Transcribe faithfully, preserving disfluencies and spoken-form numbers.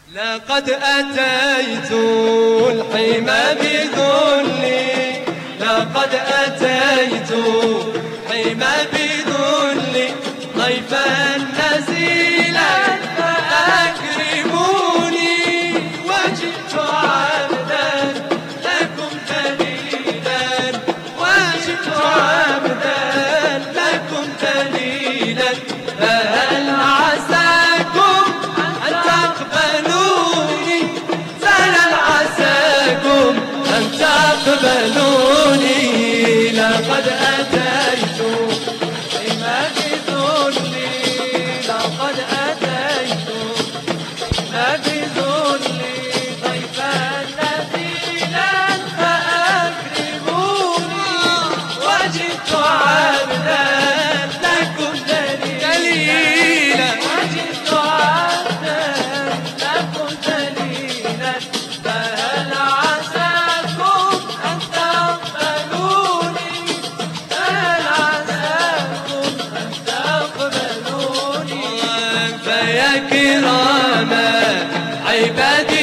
لقد أتيت الحمى بذلي، لقد أتيت الحمى بذلي ضيفا نزيلا فأكرموني، وجئت عبدا لكم ذليلا، وجئت عبدا لكم ذليلا، فهل عساكم أن تقبلوني، فهل عساكم أن تقبلوني. لقد أتيت حمى بذلي، لقد أتيت حمى بذلي ضيفا نزيلا فأكرموني، وجئت عبدا لكم ذليلا، وجئت عبدا لكم ذليلا، فهل عساكم أن تقبلوني، فهل عساكم أن تقبلوني. فيا كرام عبادي